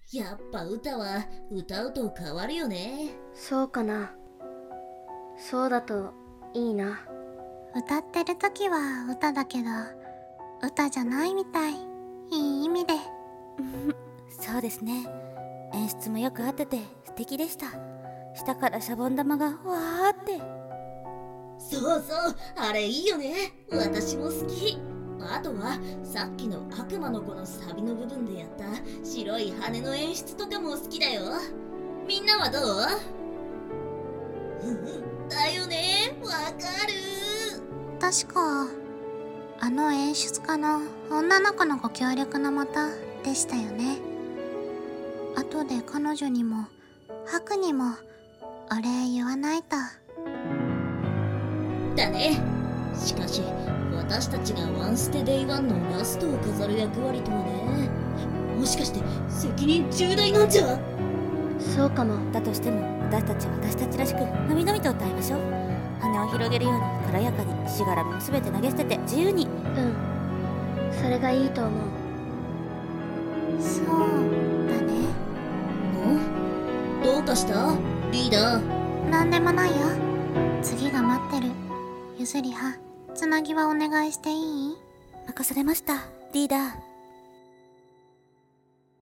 やっぱ歌は歌うと変わるよね。 そうかな。そうだといいな。 歌ってる時は歌だけど、歌じゃないみたい。いい意味で。 そうですね。演出もよく合ってて素敵でした。下からシャボン玉がわーって。 そうそう、あれいいよね。私も好き。あとはさっきの悪魔の子のサビの部分でやった白い羽の演出とかも好きだよ。みんなはどう？だよね、わかる。 確か、あの演出家の女の子のご協力のもとでしたよね。後で彼女にもハクにもお礼言わないと。 だね。しかし私たちがワンステデイワンのラストを飾る役割とはね。もしかして責任重大なんじゃ。 そうかも。 だとしても私たちは私たちらしくのびのびと歌いましょう。羽を広げるように軽やかに、しがらみを全て投げ捨てて自由に。 それがいいと思う。 そうだね。 どうかしたリーダー？ なんでもないよ。次が待ってる。ゆずりはつなぎはお願いしていい？ 任されましたリーダー。